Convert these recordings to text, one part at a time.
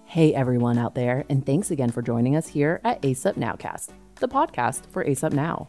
Hey everyone out there, and thanks again for joining us here at ACEP Nowcast, the podcast for ACEP Now.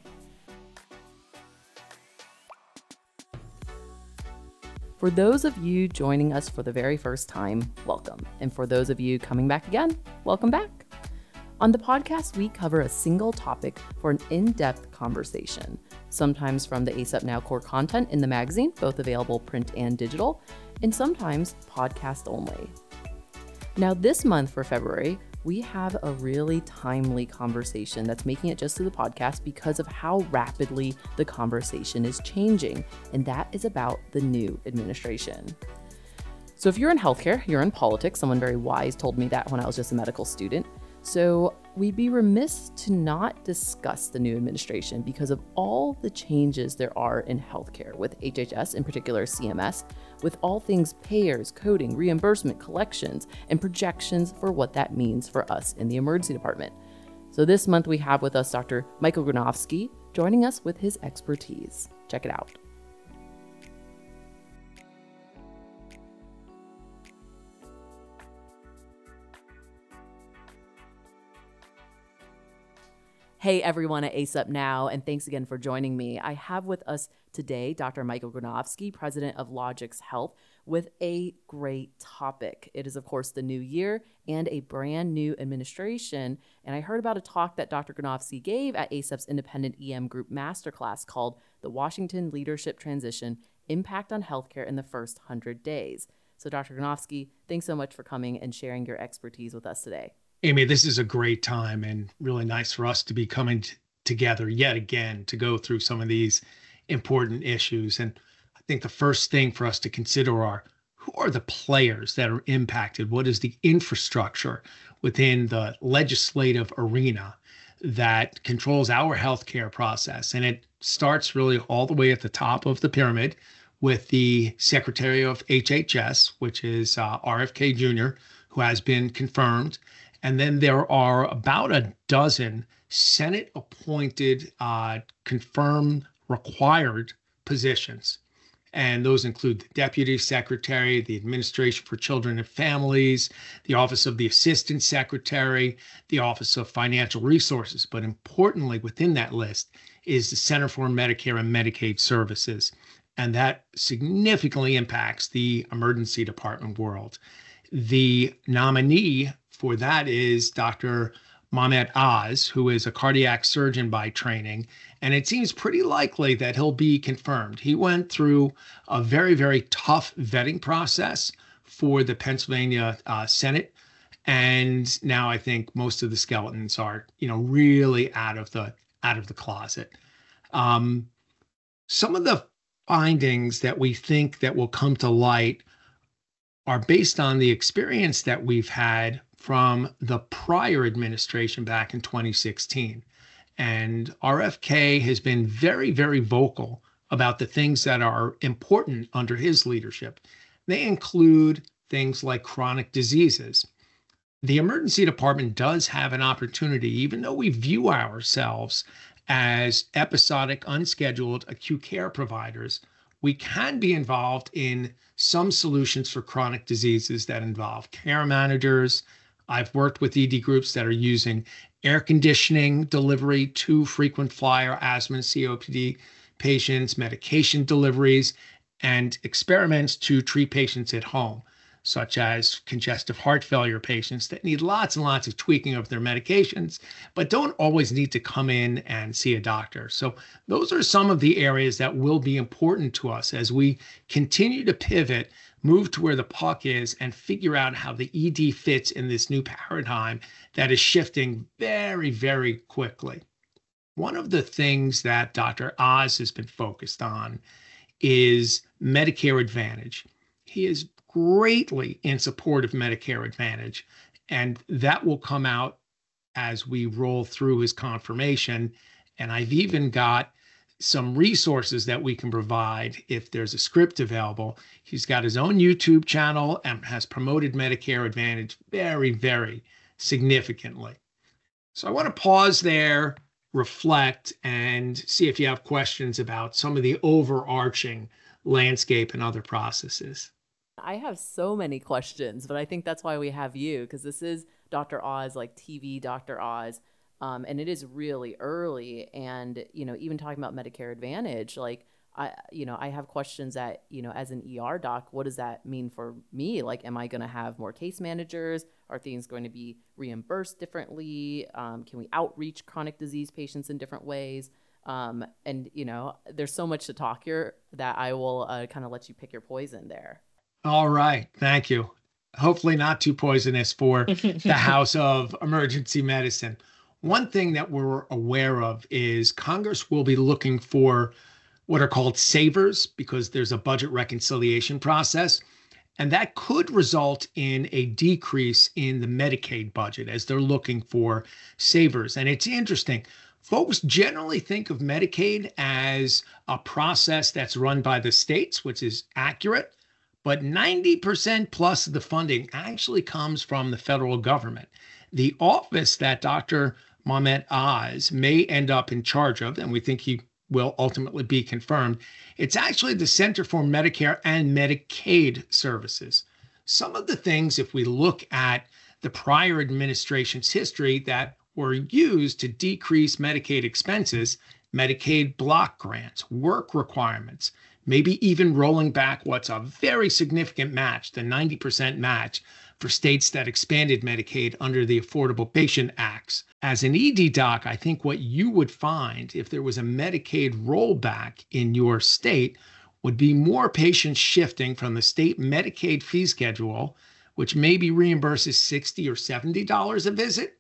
For those of you joining us for the very first time, welcome. And for those of you coming back again, welcome back. On the podcast, we cover a single topic for an in-depth conversation, sometimes from the ACEP Now core content in the magazine, both available print and digital, and sometimes podcast only. Now, this month for February, we have a really timely conversation that's making it just to the podcast because of how rapidly the conversation is changing, and that is about the new administration. So if you're in healthcare, you're in politics, someone very wise told me that when I was just a medical student. So we'd be remiss to not discuss the new administration because of all the changes there are in healthcare with HHS, in particular CMS, with all things payers, coding, reimbursement, collections, and projections for what that means for us in the emergency department. So this month we have with us Dr. Michael Granovsky joining us with his expertise. Check it out. Hey everyone at ACEP Now, and thanks again for joining me. I have with us today Dr. Michael Granovsky, president of Logix Health, with a great topic. It is, of course, the new year and a brand new administration. And I heard about a talk that Dr. Granovsky gave at ACEP's Independent EM Group Masterclass called The Washington Leadership Transition, Impact on Healthcare in the First 100 Days. So Dr. Granovsky, thanks so much for coming and sharing your expertise with us today. Amy, this is a great time and really nice for us to be coming together yet again to go through some of these important issues. And I think the first thing for us to consider are who are the players that are impacted? What is the infrastructure within the legislative arena that controls our healthcare process? And it starts really all the way at the top of the pyramid with the Secretary of HHS, which is RFK Jr., who has been confirmed. And then there are about a dozen Senate-appointed, confirmed, required positions. And those include the Deputy Secretary, the Administration for Children and Families, the Office of the Assistant Secretary, the Office of Financial Resources. But importantly, within that list is the Center for Medicare and Medicaid Services. And that significantly impacts the emergency department world. The nominee for that is Dr. Mehmet Oz, who is a cardiac surgeon by training, and it seems pretty likely that he'll be confirmed. He went through a very, very tough vetting process for the Pennsylvania Senate, and now I think most of the skeletons are, really out of the closet. Some of the findings that we think that will come to light are based on the experience that we've had from the prior administration back in 2016. And RFK has been very, very vocal about the things that are important under his leadership. They include things like chronic diseases. The emergency department does have an opportunity, even though we view ourselves as episodic, unscheduled acute care providers, we can be involved in some solutions for chronic diseases that involve care managers. I've worked with ED groups that are using air conditioning delivery to frequent flyer asthma and COPD patients, medication deliveries, and experiments to treat patients at home, such as congestive heart failure patients that need lots and lots of tweaking of their medications, but don't always need to come in and see a doctor. So those are some of the areas that will be important to us as we continue to pivot, move to where the puck is, and figure out how the ED fits in this new paradigm that is shifting very, very quickly. One of the things that Dr. Oz has been focused on is Medicare Advantage. He is greatly in support of Medicare Advantage, and that will come out as we roll through his confirmation. And I've even got some resources that we can provide if there's a script available. He's got his own YouTube channel and has promoted Medicare Advantage very, very significantly. So I want to pause there, reflect, and see if you have questions about some of the overarching landscape and other processes. I have so many questions, but I think that's why we have you, because this is Dr. Oz, like TV Dr. Oz. And it is really early. And, even talking about Medicare Advantage, like, I have questions that, as an ER doc, what does that mean for me? Like, am I going to have more case managers? Are things going to be reimbursed differently? Can we outreach chronic disease patients in different ways? And, there's so much to talk here that I will kind of let you pick your poison there. All right. Thank you. Hopefully not too poisonous for the House of Emergency Medicine. One thing that we're aware of is Congress will be looking for what are called savers because there's a budget reconciliation process. And that could result in a decrease in the Medicaid budget as they're looking for savers. And it's interesting. Folks generally think of Medicaid as a process that's run by the states, which is accurate. But 90% plus of the funding actually comes from the federal government. The office that Dr. Mehmet Oz may end up in charge of, and we think he will ultimately be confirmed, it's actually the Center for Medicare and Medicaid Services. Some of the things, if we look at the prior administration's history that were used to decrease Medicaid expenses, Medicaid block grants, work requirements, maybe even rolling back what's a very significant match, the 90% match for states that expanded Medicaid under the Affordable Patient Acts. As an ED doc, I think what you would find if there was a Medicaid rollback in your state would be more patients shifting from the state Medicaid fee schedule, which maybe reimburses $60 or $70 a visit,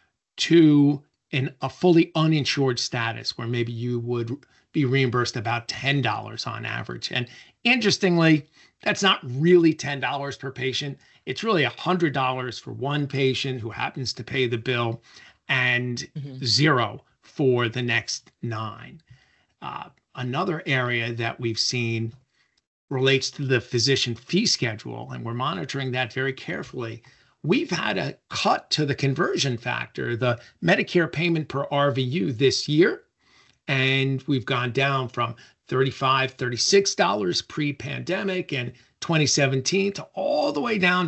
to a fully uninsured status where maybe you would be reimbursed about $10 on average. And interestingly, that's not really $10 per patient. It's really $100 for one patient who happens to pay the bill and zero for the next 9. Another area that we've seen relates to the physician fee schedule, and we're monitoring that very carefully. We've had a cut to the conversion factor, the Medicare payment per RVU this year, and we've gone down from $35, $36 pre-pandemic in 2017 to all the way down to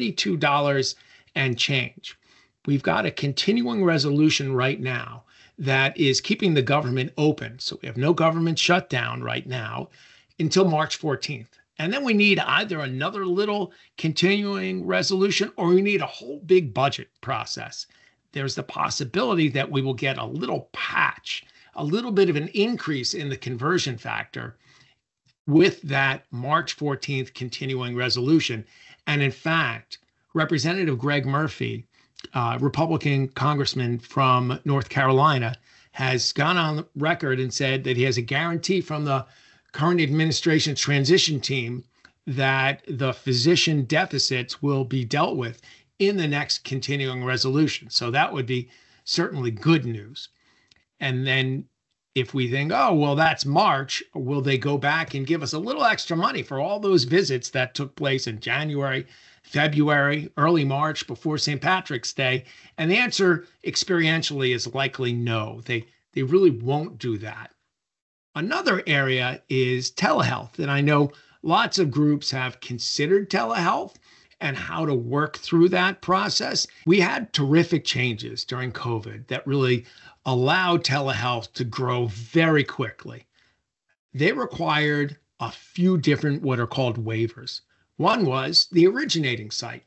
$32 and change. We've got a continuing resolution right now that is keeping the government open. So we have no government shutdown right now until March 14th. And then we need either another little continuing resolution or we need a whole big budget process. There's the possibility that we will get a little patch, a little bit of an increase in the conversion factor with that March 14th continuing resolution. And in fact, Representative Greg Murphy, Republican congressman from North Carolina, has gone on record and said that he has a guarantee from the current administration's transition team that the physician deficits will be dealt with in the next continuing resolution. So that would be certainly good news. And then if we think, oh, well, that's March, will they go back and give us a little extra money for all those visits that took place in January, February, early March before St. Patrick's Day? And the answer experientially is likely no. They really won't do that. Another area is telehealth. And I know lots of groups have considered telehealth and how to work through that process. We had terrific changes during COVID that really allowed telehealth to grow very quickly. They required a few different what are called waivers. One was the originating site.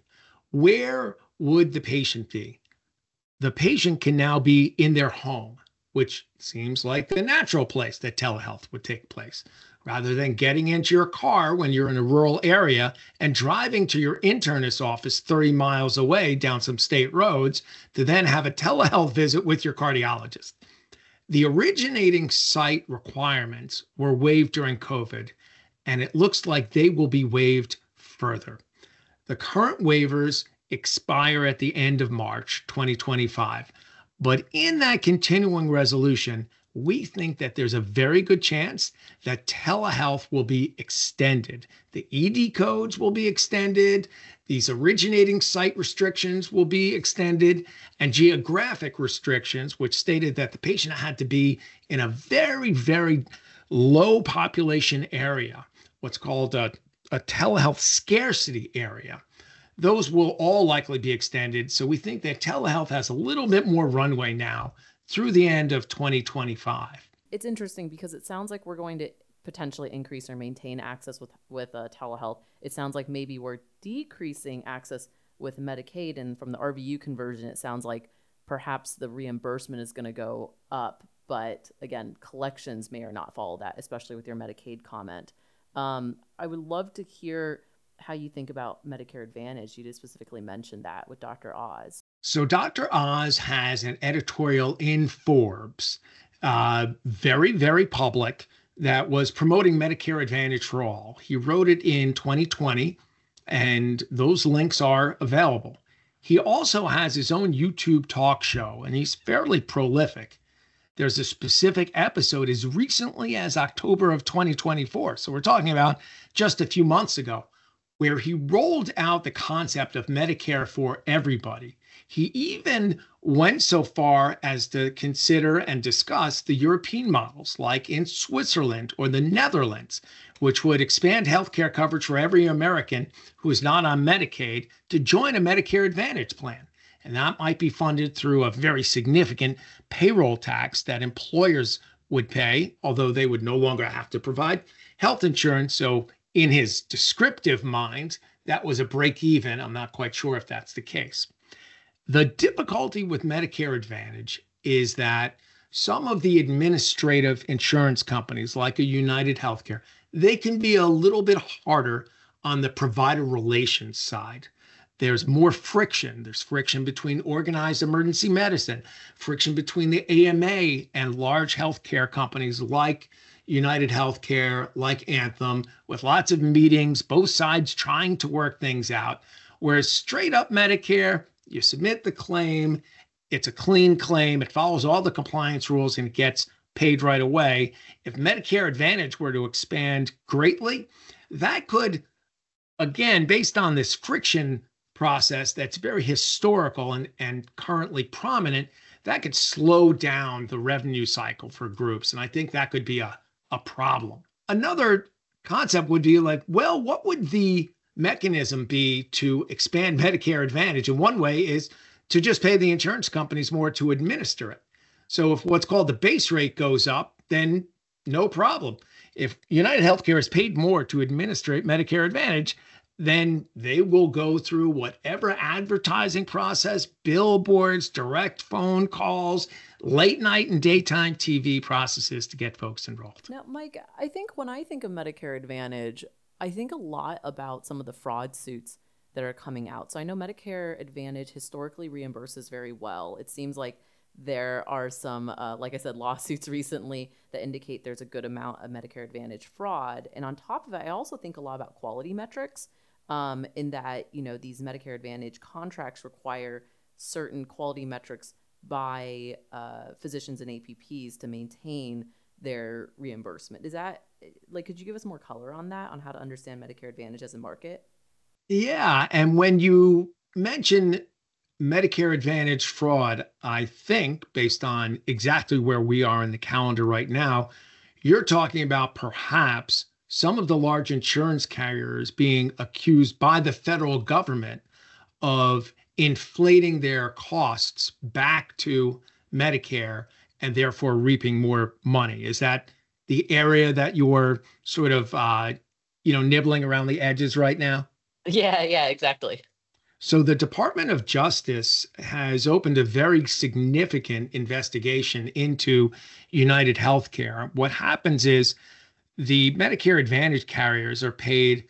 Where would the patient be? The patient can now be in their home, which seems like the natural place that telehealth would take place, rather than getting into your car when you're in a rural area and driving to your internist's office 30 miles away down some state roads to then have a telehealth visit with your cardiologist. The originating site requirements were waived during COVID, and it looks like they will be waived further. The current waivers expire at the end of March 2025. But in that continuing resolution, we think that there's a very good chance that telehealth will be extended. The ED codes will be extended. These originating site restrictions will be extended, and geographic restrictions, which stated that the patient had to be in a very, very low population area, what's called a a telehealth scarcity area. Those will all likely be extended. So we think that telehealth has a little bit more runway now through the end of 2025. It's interesting because it sounds like we're going to potentially increase or maintain access with telehealth. It sounds like maybe we're decreasing access with Medicaid, and from the RVU conversion, it sounds like perhaps the reimbursement is going to go up. But again, collections may or not follow that, especially with your Medicaid comment. I would love to hear how you think about Medicare Advantage. You did specifically mention that with Dr. Oz. So Dr. Oz has an editorial in Forbes, very, very public, that was promoting Medicare Advantage for all. He wrote it in 2020, and those links are available. He also has his own YouTube talk show, and he's fairly prolific. There's a specific episode as recently as October of 2024. So we're talking about just a few months ago, where he rolled out the concept of Medicare for everybody. He even went so far as to consider and discuss the European models, like in Switzerland or the Netherlands, which would expand healthcare coverage for every American who is not on Medicaid to join a Medicare Advantage plan. And that might be funded through a very significant payroll tax that employers would pay, although they would no longer have to provide health insurance. So in his descriptive mind, that was a break even. I'm not quite sure if that's the case. The difficulty with Medicare Advantage is that some of the administrative insurance companies, like a United Healthcare, they can be a little bit harder on the provider relations side. There's more friction. There's friction between organized emergency medicine, friction between the AMA and large healthcare companies like United Healthcare, like Anthem, with lots of meetings, both sides trying to work things out. Whereas straight up Medicare, you submit the claim, it's a clean claim, it follows all the compliance rules, and it gets paid right away. If Medicare Advantage were to expand greatly, that could, again, based on this friction process that's very historical and currently prominent, that could slow down the revenue cycle for groups. And I think that could be a problem. Another concept would be like, well, what would the mechanism be to expand Medicare Advantage? And one way is to just pay the insurance companies more to administer it. So if what's called the base rate goes up, then no problem. If United Healthcare is paid more to administrate Medicare Advantage, then they will go through whatever advertising process, billboards, direct phone calls, late night and daytime TV processes to get folks enrolled. Now, Mike, I think when I think of Medicare Advantage, I think a lot about some of the fraud suits that are coming out. So I know Medicare Advantage historically reimburses very well. It seems like there are some, like I said, lawsuits recently that indicate there's a good amount of Medicare Advantage fraud. And on top of it, I also think a lot about quality metrics. In that, you know, these Medicare Advantage contracts require certain quality metrics by physicians and APPs to maintain their reimbursement. Is that, like, could you give us more color on that, on how to understand Medicare Advantage as a market? Yeah. And when you mention Medicare Advantage fraud, I think, based on exactly where we are in the calendar right now, you're talking about perhaps some of the large insurance carriers being accused by the federal government of inflating their costs back to Medicare and therefore reaping more money. Is that the area that you're sort of, nibbling around the edges right now? Yeah, exactly. So the Department of Justice has opened a very significant investigation into United Healthcare. What happens is the Medicare Advantage carriers are paid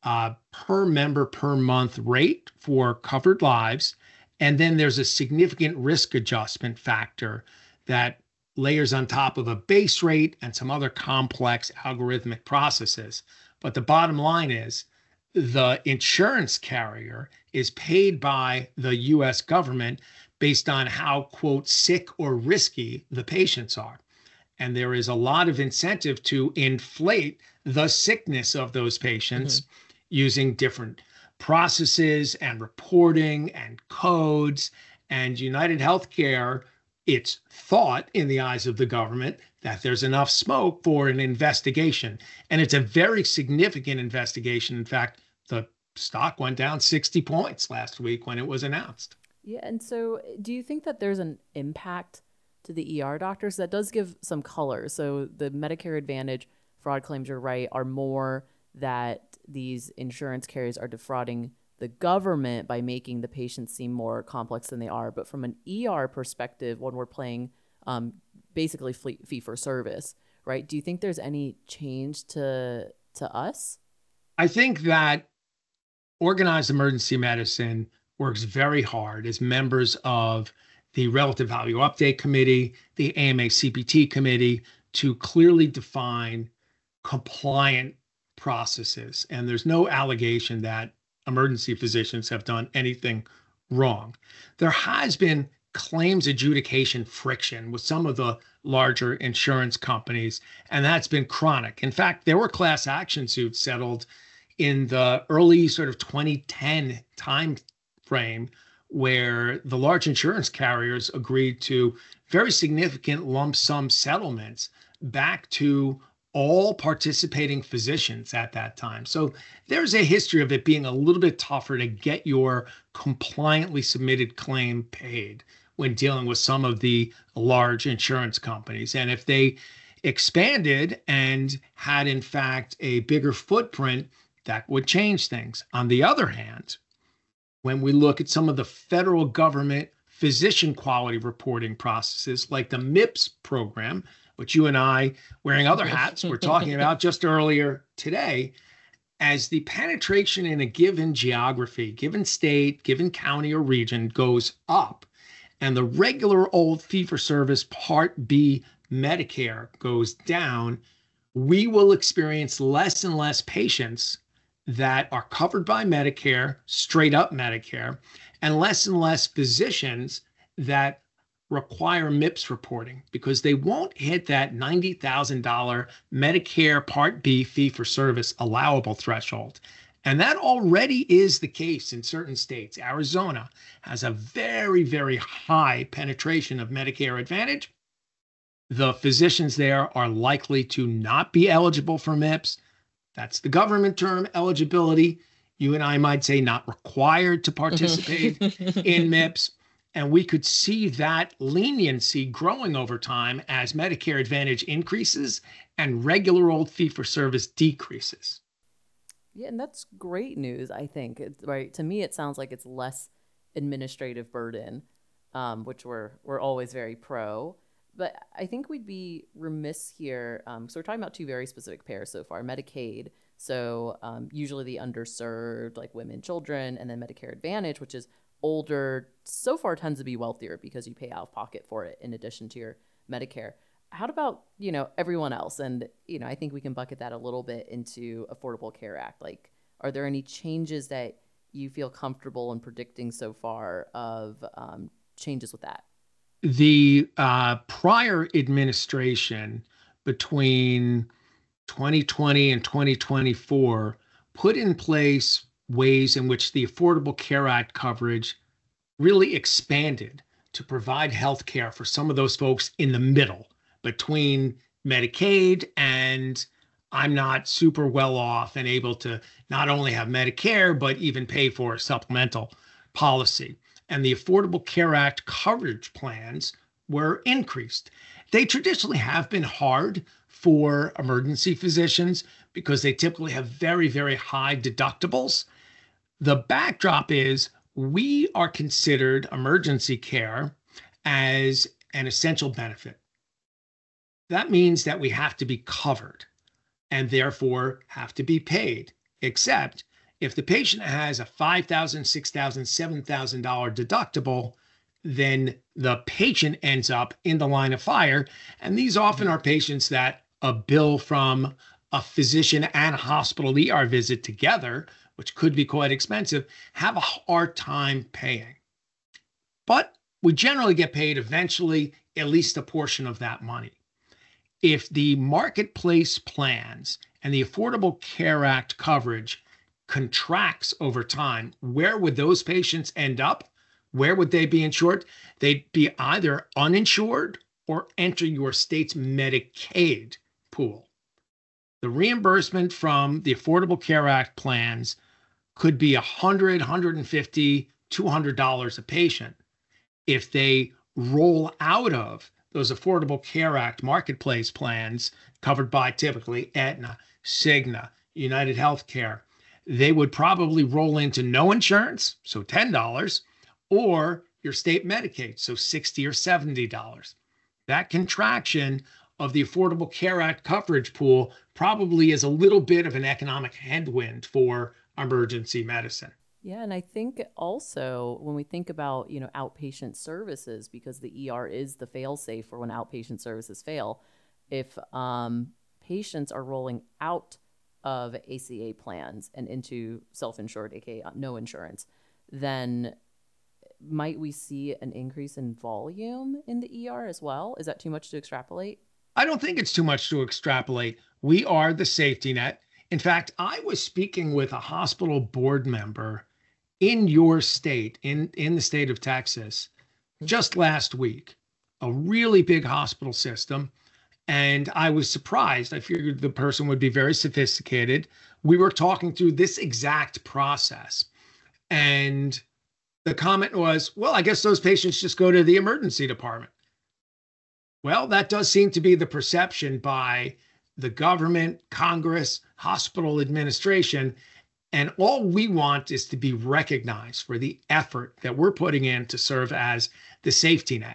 per member per month rate for covered lives. And then there's a significant risk adjustment factor that layers on top of a base rate and some other complex algorithmic processes. But the bottom line is the insurance carrier is paid by the US government based on how, quote, sick or risky the patients are. And there is a lot of incentive to inflate the sickness of those patients using different processes and reporting and codes. And United Healthcare It's thought in the eyes of the government that there's enough smoke for an investigation. And it's a very significant investigation. In fact, the stock went down 60 points last week when it was announced. Yeah. And so do you think that there's an impact to the ER doctors? That does give some color. So the Medicare Advantage fraud claims, you're right, are more that these insurance carriers are defrauding the government by making the patients seem more complex than they are. But from an ER perspective, when we're playing basically fee for service, right? Do you think there's any change to us? I think that organized emergency medicine works very hard as members of the Relative Value Update Committee, the AMA CPT Committee, to clearly define compliant processes. And there's no allegation that emergency physicians have done anything wrong. There has been claims adjudication friction with some of the larger insurance companies, and that's been chronic. In fact, there were class action suits settled in the early sort of 2010 time frame where the large insurance carriers agreed to very significant lump sum settlements back to all participating physicians at that time. So there's a history of it being a little bit tougher to get your compliantly submitted claim paid when dealing with some of the large insurance companies. And if they expanded and had, in fact, a bigger footprint, that would change things. On the other hand, when we look at some of the federal government physician quality reporting processes like the MIPS program, which you and I, wearing other hats, were talking about just earlier today, as the penetration in a given geography, given state, given county or region goes up, and the regular old fee-for-service Part B Medicare goes down, we will experience less and less patients that are covered by Medicare, straight up Medicare, and less physicians that require MIPS reporting because they won't hit that $90,000 Medicare Part B fee-for-service allowable threshold. And that already is the case in certain states. Arizona has a very, very high penetration of Medicare Advantage. The physicians there are likely to not be eligible for MIPS. That's the government term, eligibility. You and I might say not required to participate in MIPS. And we could see that leniency growing over time as Medicare Advantage increases and regular old fee-for-service decreases. Yeah, and that's great news, I think. Right. To me, it sounds like it's less administrative burden, which we're always very pro. But I think we'd be remiss here. So we're talking about two very specific pairs so far, Medicaid. So usually the underserved, like women, children, and then Medicare Advantage, which is older, so far tends to be wealthier because you pay out of pocket for it in addition to your Medicare. How about, everyone else? And, I think we can bucket that a little bit into Affordable Care Act. Like, are there any changes that you feel comfortable in predicting so far of changes with that? The prior administration between 2020 and 2024 put in place ways in which the Affordable Care Act coverage really expanded to provide health care for some of those folks in the middle between Medicaid and I'm not super well off and able to not only have Medicare, but even pay for a supplemental policy. And the Affordable Care Act coverage plans were increased. They traditionally have been hard for emergency physicians because they typically have very, very high deductibles. The backdrop is we are considered emergency care as an essential benefit. That means that we have to be covered and therefore have to be paid, except if the patient has a $5,000, $6,000, $7,000 deductible, then the patient ends up in the line of fire. And these often are patients that a bill from a physician and a hospital ER visit together, which could be quite expensive, have a hard time paying. But we generally get paid eventually at least a portion of that money. If the marketplace plans and the Affordable Care Act coverage contracts over time, where would those patients end up? Where would they be insured? They'd be either uninsured or enter your state's Medicaid pool. The reimbursement from the Affordable Care Act plans could be $100, $150, $200 a patient. If they roll out of those Affordable Care Act marketplace plans covered by typically Aetna, Cigna, United Healthcare, they would probably roll into no insurance, so $10, or your state Medicaid, so $60 or $70. That contraction of the Affordable Care Act coverage pool probably is a little bit of an economic headwind for emergency medicine. Yeah, and I think also when we think about, outpatient services, because the ER is the fail-safe for when outpatient services fail, if patients are rolling out of ACA plans and into self-insured, aka no insurance, then might we see an increase in volume in the ER as well? Is that too much to extrapolate? I don't think it's too much to extrapolate. We are the safety net. In fact, I was speaking with a hospital board member in your state, in the state of Texas, just last week, a really big hospital system. And I was surprised. I figured the person would be very sophisticated. We were talking through this exact process. And the comment was, well, I guess those patients just go to the emergency department. Well, that does seem to be the perception by the government, Congress, hospital administration. And all we want is to be recognized for the effort that we're putting in to serve as the safety net.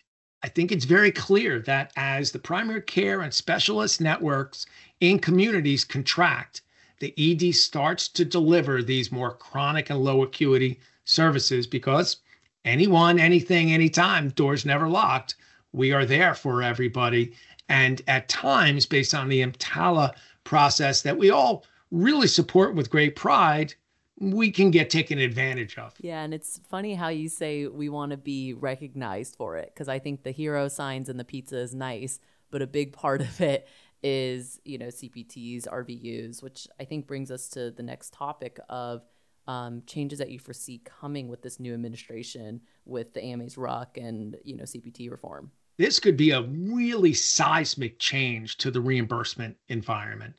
I think it's very clear that as the primary care and specialist networks in communities contract, the ED starts to deliver these more chronic and low acuity services because anyone, anything, anytime, doors never locked. We are there for everybody. And at times, based on the EMTALA process that we all really support with great pride, we can get taken advantage of. Yeah, and it's funny how you say we want to be recognized for it, because I think the hero signs and the pizza is nice, but a big part of it is, CPTs, RVUs, which I think brings us to the next topic of changes that you foresee coming with this new administration with the AMA's RUC and, CPT reform. This could be a really seismic change to the reimbursement environment.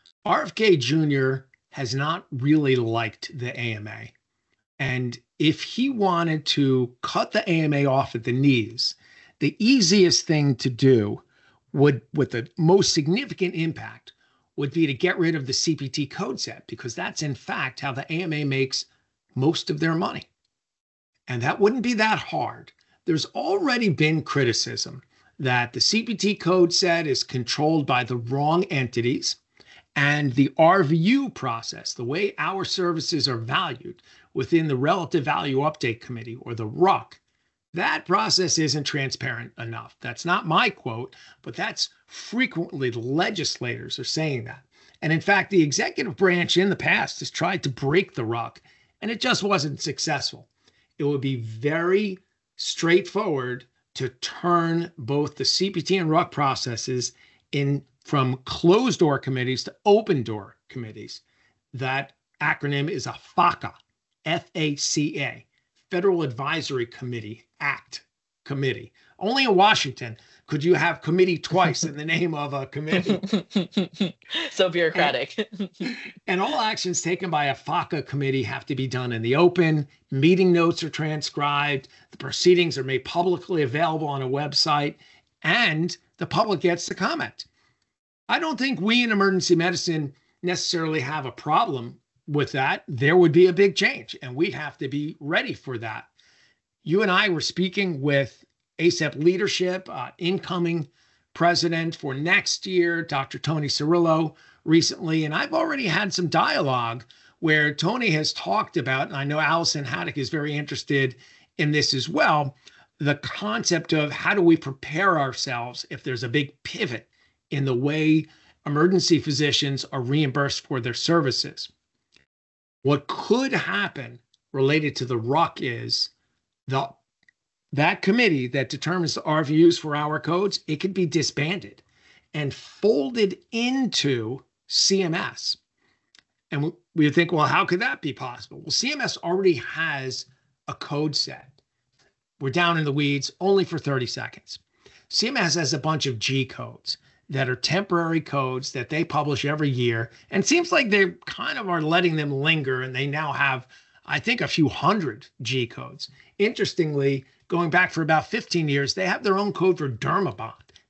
RFK Jr. has not really liked the AMA. And if he wanted to cut the AMA off at the knees, the easiest thing to do with the most significant impact would be to get rid of the CPT code set, because that's in fact how the AMA makes most of their money. And that wouldn't be that hard. There's already been criticism that the CPT code set is controlled by the wrong entities, and the RVU process, the way our services are valued within the Relative Value Update Committee, or the RUC, that process isn't transparent enough. That's not my quote, but that's frequently the legislators are saying that. And in fact, the executive branch in the past has tried to break the RUC, and it just wasn't successful. It would be very straightforward to turn both the CPT and RUC processes from closed door committees to open door committees. That acronym is a FACA, F-A-C-A, Federal Advisory Committee Act Committee. Only in Washington could you have committee twice in the name of a committee. So bureaucratic. And all actions taken by a FACA committee have to be done in the open. Meeting notes are transcribed. The proceedings are made publicly available on a website, and the public gets to comment. I don't think we in emergency medicine necessarily have a problem with that. There would be a big change, and we'd have to be ready for that. You and I were speaking with ACEP leadership, incoming president for next year, Dr. Tony Cirillo, recently, and I've already had some dialogue where Tony has talked about, and I know Allison Haddock is very interested in this as well, the concept of how do we prepare ourselves if there's a big pivot in the way emergency physicians are reimbursed for their services. What could happen related to the RUC is that committee that determines the RVUs for our codes, it could be disbanded and folded into CMS. And we think, well, how could that be possible? Well, CMS already has a code set. we're down in the weeds only for 30 seconds. CMS has a bunch of G codes that are temporary codes that they publish every year. And it seems like they kind of are letting them linger. And they now have, I think, a few hundred G codes. Interestingly, going back for about 15 years, they have their own code for Dermabond,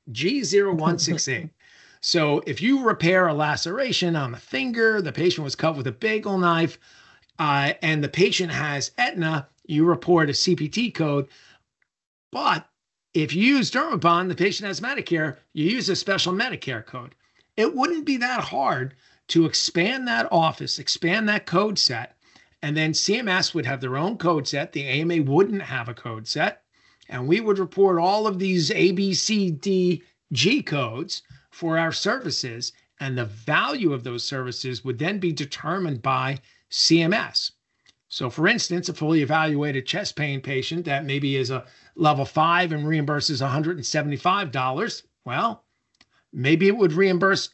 G0168. So if you repair a laceration on the finger, the patient was cut with a bagel knife, and the patient has Aetna, you report a CPT code. But if you use Dermabond, the patient has Medicare, you use a special Medicare code. It wouldn't be that hard to expand that office, expand that code set, and then CMS would have their own code set. The AMA wouldn't have a code set, and we would report all of these A, B, C, D, G codes for our services, and the value of those services would then be determined by CMS. So for instance, a fully evaluated chest pain patient that maybe is a level 5 and reimburses $175, well, maybe it would reimburse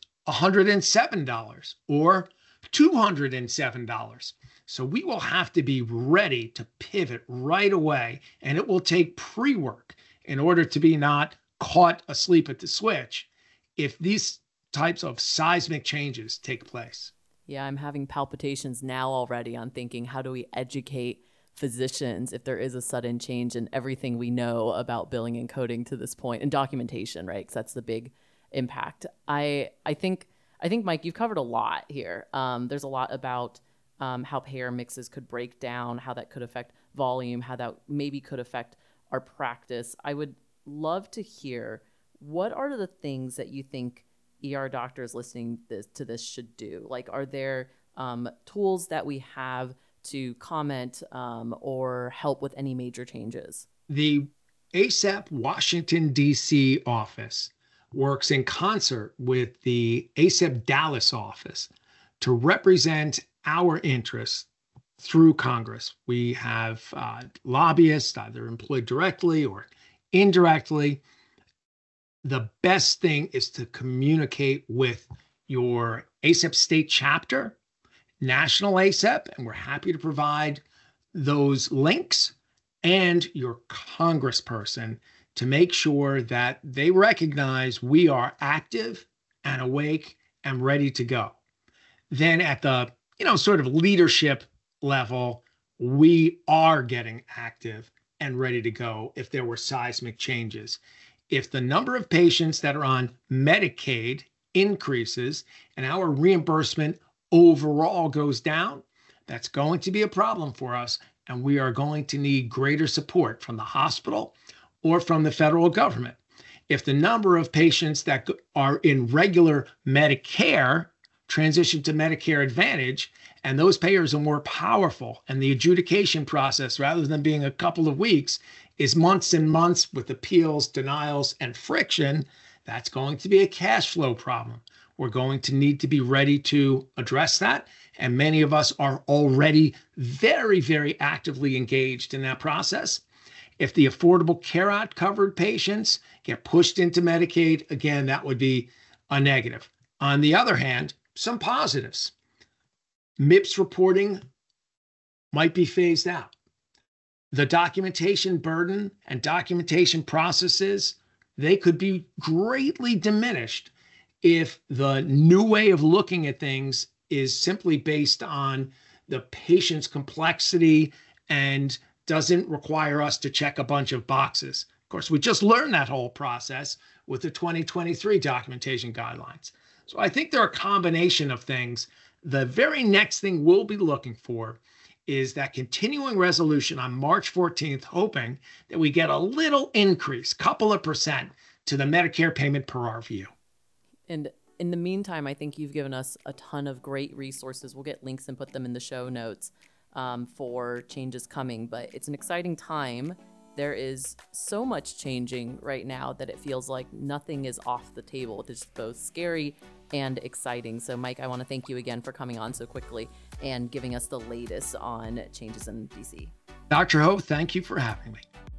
$107 or $207. So we will have to be ready to pivot right away, and it will take pre-work in order to be not caught asleep at the switch if these types of seismic changes take place. Yeah, I'm having palpitations now already on thinking, how do we educate physicians if there is a sudden change in everything we know about billing and coding to this point, and documentation, right? Because that's the big impact. I think, Mike, you've covered a lot here. There's a lot about how payer mixes could break down, how that could affect volume, how that maybe could affect our practice. I would love to hear, what are the things that you think ER doctors listening to this should do? Like, are there tools that we have to comment or help with any major changes? The ACEP Washington, D.C. office works in concert with the ACEP Dallas office to represent our interests through Congress. We have lobbyists, either employed directly or indirectly. The best thing is to communicate with your ACEP state chapter, national ACEP, and we're happy to provide those links, and your congressperson to make sure that they recognize we are active and awake and ready to go. Then at the, sort of leadership level, we are getting active and ready to go if there were seismic changes. If the number of patients that are on Medicaid increases and our reimbursement overall goes down, that's going to be a problem for us. And we are going to need greater support from the hospital or from the federal government. If the number of patients that are in regular Medicare transition to Medicare Advantage, and those payers are more powerful, and the adjudication process, rather than being a couple of weeks, is months and months with appeals, denials, and friction, that's going to be a cash flow problem. We're going to need to be ready to address that. And many of us are already very, very actively engaged in that process. If the Affordable Care Act covered patients get pushed into Medicaid, again, that would be a negative. On the other hand, some positives. MIPS reporting might be phased out. The documentation burden and documentation processes, they could be greatly diminished if the new way of looking at things is simply based on the patient's complexity and doesn't require us to check a bunch of boxes. Of course, we just learned that whole process with the 2023 documentation guidelines. So I think there are a combination of things. The very next thing we'll be looking for is that continuing resolution on March 14th, hoping that we get a little increase, couple of percent, to the Medicare payment per RVU. And in the meantime, I think you've given us a ton of great resources. We'll get links and put them in the show notes for changes coming, but it's an exciting time. There is so much changing right now that it feels like nothing is off the table. It's both scary and exciting. So Mike, I want to thank you again for coming on so quickly and giving us the latest on changes in DC. Dr. Ho, thank you for having me.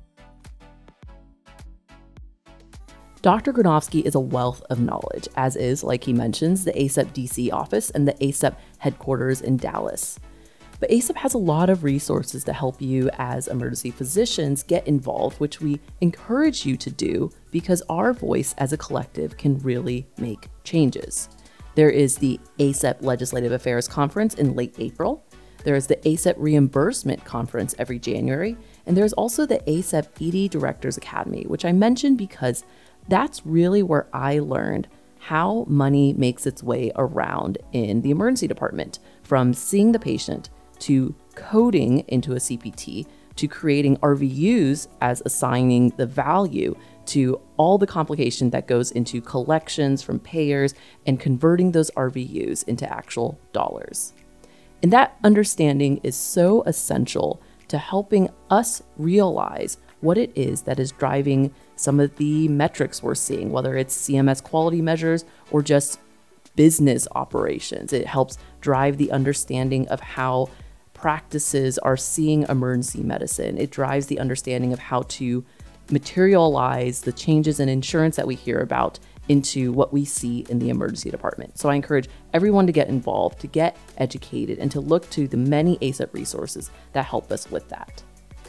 Dr. Granovsky is a wealth of knowledge, as is, like he mentions, the ACEP DC office and the ACEP headquarters in Dallas. But ACEP has a lot of resources to help you as emergency physicians get involved, which we encourage you to do because our voice as a collective can really make changes. There is the ACEP Legislative Affairs Conference in late April. There is the ACEP Reimbursement Conference every January. And there's also the ACEP ED Directors Academy, which I mentioned because that's really where I learned how money makes its way around in the emergency department, from seeing the patient to coding into a CPT to creating RVUs as assigning the value to all the complication that goes into collections from payers and converting those RVUs into actual dollars. And that understanding is so essential to helping us realize what it is that is driving some of the metrics we're seeing, whether it's CMS quality measures or just business operations. It helps drive the understanding of how practices are seeing emergency medicine. It drives the understanding of how to materialize the changes in insurance that we hear about into what we see in the emergency department. So I encourage everyone to get involved, to get educated, and to look to the many ACEP resources that help us with that.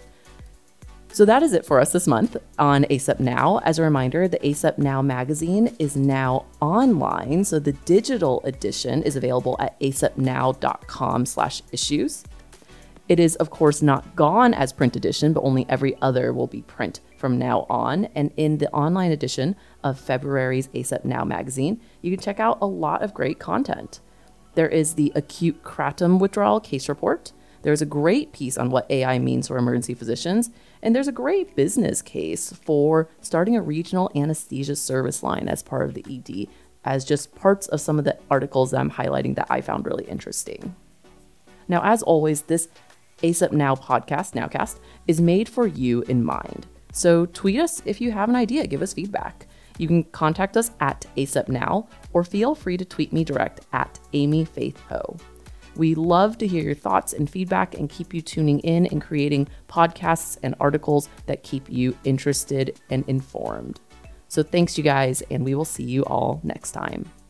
So that is it for us this month on ACEP Now. As a reminder, the ACEP Now magazine is now online. So the digital edition is available at acepnow.com/issues. It is, of course, not gone as print edition, but only every other will be print from now on. And in the online edition of February's ACEP Now magazine, you can check out a lot of great content. There is the acute kratom withdrawal case report. There's a great piece on what AI means for emergency physicians. And there's a great business case for starting a regional anesthesia service line as part of the ED, as just parts of some of the articles that I'm highlighting that I found really interesting. Now, as always, this ACEP Now podcast, Nowcast, is made for you in mind. So tweet us if you have an idea, give us feedback. You can contact us at ACEP Now, or feel free to tweet me direct at Amy Faith Ho. We love to hear your thoughts and feedback and keep you tuning in and creating podcasts and articles that keep you interested and informed. So thanks, you guys, and we will see you all next time.